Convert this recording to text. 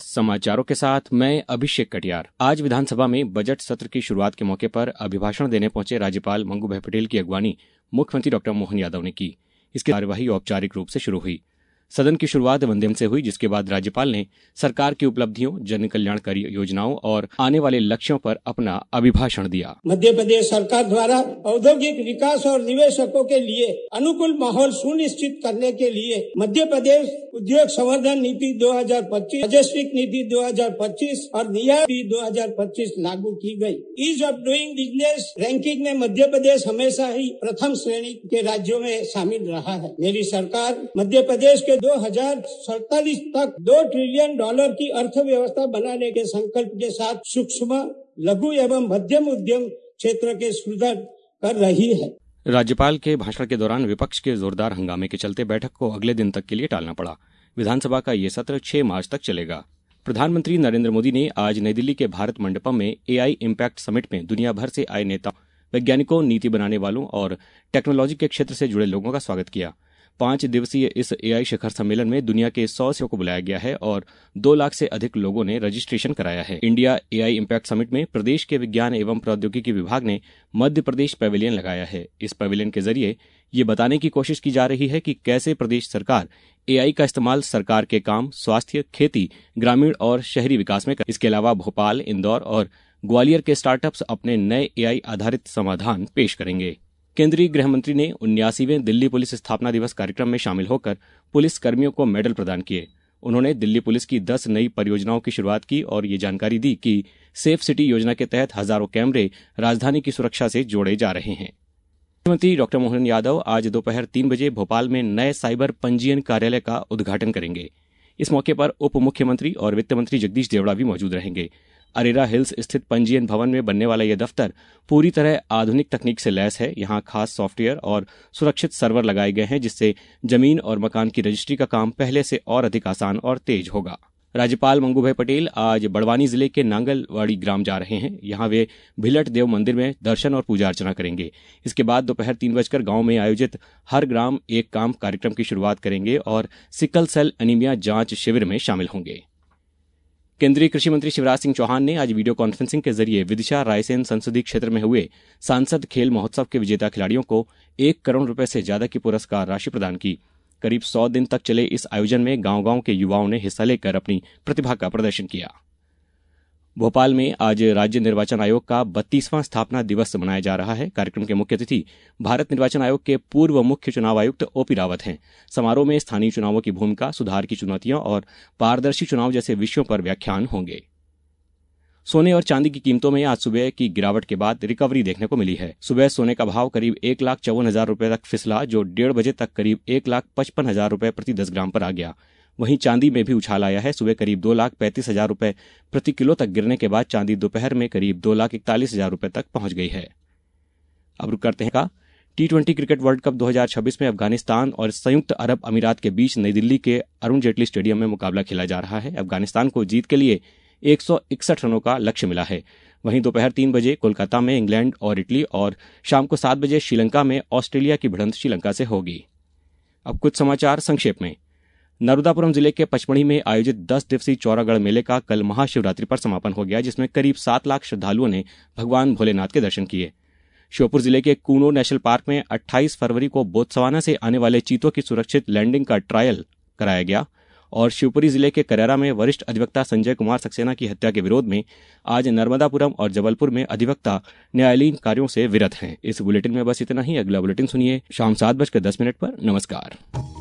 समाचारों के साथ मैं अभिषेक कटियार। आज विधानसभा में बजट सत्र की शुरुआत के मौके पर अभिभाषण देने पहुंचे राज्यपाल मंगूभाई पटेल की अगवानी मुख्यमंत्री डॉ मोहन यादव ने की। इसकी कार्यवाही औपचारिक रूप से शुरू हुई। सदन की शुरुआत वंदे से हुई, जिसके बाद राज्यपाल ने सरकार की उपलब्धियों, जन कल्याणकारी योजनाओं और आने वाले लक्ष्यों पर अपना अभिभाषण दिया। मध्य प्रदेश सरकार द्वारा औद्योगिक विकास और निवेशकों के लिए अनुकूल माहौल सुनिश्चित करने के लिए मध्य प्रदेश उद्योग संवर्धन नीति 2025, राजस्विक नीति 2025 और नीति 2025 लागू की गई। Ease of doing business ranking में मध्य प्रदेश हमेशा ही प्रथम श्रेणी के राज्यों में शामिल रहा है। मेरी सरकार मध्य प्रदेश के 2047 तक $2 ट्रिलियन की अर्थव्यवस्था बनाने के संकल्प के साथ सूक्ष्म, लघु एवं मध्यम उद्यम क्षेत्र के सुधार कर रही है। राज्यपाल के भाषण के दौरान विपक्ष के जोरदार हंगामे के चलते बैठक को अगले दिन तक के लिए टालना पड़ा। विधानसभा का ये सत्र 6 मार्च तक चलेगा। प्रधानमंत्री नरेंद्र मोदी ने आज नई दिल्ली के भारत मंडपम में AI इम्पैक्ट समिट में दुनिया भर से आए नेताओं, वैज्ञानिकों, नीति बनाने वालों और टेक्नोलॉजी के क्षेत्र से जुड़े लोगों का स्वागत किया। 5 दिवसीय इस AI शिखर सम्मेलन में दुनिया के 100 से को बुलाया गया है और 2 लाख से अधिक लोगों ने रजिस्ट्रेशन कराया है। इंडिया AI इम्पैक्ट समिट में प्रदेश के विज्ञान एवं प्रौद्योगिकी विभाग ने मध्य प्रदेश पैवेलियन लगाया है। इस पैवेलियन के जरिए ये बताने की कोशिश की जा रही है कि कैसे प्रदेश सरकार AI का इस्तेमाल सरकार के काम, स्वास्थ्य, खेती, ग्रामीण और शहरी विकास में कर। इसके अलावा भोपाल, इंदौर और ग्वालियर के स्टार्टअप्स अपने नए AI आधारित समाधान पेश करेंगे। केंद्रीय गृह मंत्री ने 79वें दिल्ली पुलिस स्थापना दिवस कार्यक्रम में शामिल होकर पुलिस कर्मियों को मेडल प्रदान किए। उन्होंने दिल्ली पुलिस की 10 नई परियोजनाओं की शुरुआत की और ये जानकारी दी कि सेफ सिटी योजना के तहत हजारों कैमरे राजधानी की सुरक्षा से जोड़े जा रहे हैं। मुख्यमंत्री डॉ मोहन यादव आज दोपहर 3 बजे भोपाल में नए साइबर पंजीयन कार्यालय का उद्घाटन करेंगे। इस मौके पर उप मुख्यमंत्री और वित्त मंत्री जगदीश देवड़ा भी मौजूद रहेंगे। अरेरा हिल्स स्थित पंजीयन भवन में बनने वाला यह दफ्तर पूरी तरह आधुनिक तकनीक से लैस है। यहाँ खास सॉफ्टवेयर और सुरक्षित सर्वर लगाए गए हैं, जिससे जमीन और मकान की रजिस्ट्री का काम पहले से और अधिक आसान और तेज होगा। राज्यपाल मंगूभाई पटेल आज बड़वानी जिले के नांगलवाड़ी ग्राम जा रहे हैं। यहाँ वे भिलट देव मंदिर में दर्शन और पूजा अर्चना करेंगे। इसके बाद दोपहर 3 बजकर गांव में आयोजित हर ग्राम एक काम कार्यक्रम की शुरुआत करेंगे और सिकल सेल एनीमिया जांच शिविर में शामिल होंगे। केंद्रीय कृषि मंत्री शिवराज सिंह चौहान ने आज वीडियो कॉन्फ्रेंसिंग के जरिए विदिशा रायसेन संसदीय क्षेत्र में हुए सांसद खेल महोत्सव के विजेता खिलाड़ियों को 1 करोड़ रुपए से ज्यादा की पुरस्कार राशि प्रदान की। करीब 100 दिन तक चले इस आयोजन में गांव-गांव के युवाओं ने हिस्सा लेकर अपनी प्रतिभा का प्रदर्शन किया। भोपाल में आज राज्य निर्वाचन आयोग का 32वां स्थापना दिवस मनाया जा रहा है। कार्यक्रम के मुख्य अतिथि भारत निर्वाचन आयोग के पूर्व मुख्य चुनाव आयुक्त OP रावत हैं। समारोह में स्थानीय चुनावों की भूमिका, सुधार की चुनौतियां और पारदर्शी चुनाव जैसे विषयों पर व्याख्यान होंगे। सोने और चांदी की कीमतों में आज सुबह की गिरावट के बाद रिकवरी देखने को मिली है। सुबह सोने का भाव करीब 1,54,000 रुपए तक फिसला, जो 1:30 बजे तक करीब 1,55,000 रुपए प्रति 10 ग्राम पर आ गया। वहीं चांदी में भी उछाल आया है। सुबह करीब 2,35,000 रुपए प्रति किलो तक गिरने के बाद चांदी दोपहर में करीब 2,41,000 रुपए तक पहुंच गई है। अब रुक करते हैं का T20 क्रिकेट वर्ल्ड कप 2026 में अफगानिस्तान और संयुक्त अरब अमीरात के बीच नई दिल्ली के अरुण जेटली स्टेडियम में मुकाबला खेला जा रहा है। अफगानिस्तान को जीत के लिए 161 रनों का लक्ष्य मिला है। वहीं दोपहर 3 बजे कोलकाता में इंग्लैंड और इटली और शाम को 7 बजे श्रीलंका में ऑस्ट्रेलिया की भिड़ंत श्रीलंका से होगी। अब कुछ समाचार संक्षेप में। नर्मदापुरम जिले के पचमढ़ी में आयोजित 10 दिवसीय चौरागढ़ मेले का कल महाशिवरात्रि पर समापन हो गया, जिसमें करीब 7 लाख श्रद्धालुओं ने भगवान भोलेनाथ के दर्शन किए। श्योपुर जिले के कूनो नेशनल पार्क में 28 फरवरी को बोत्सवाना से आने वाले चीतों की सुरक्षित लैंडिंग का ट्रायल कराया गया और शिवपुरी जिले के करेरा में वरिष्ठ अधिवक्ता संजय कुमार सक्सेना की हत्या के विरोध में आज नर्मदापुरम और जबलपुर में अधिवक्ता न्यायालयीन कार्यों से विरत हैं। इस बुलेटिन में बस इतना ही। अगला बुलेटिन सुनिए शाम 7:10 पर। नमस्कार।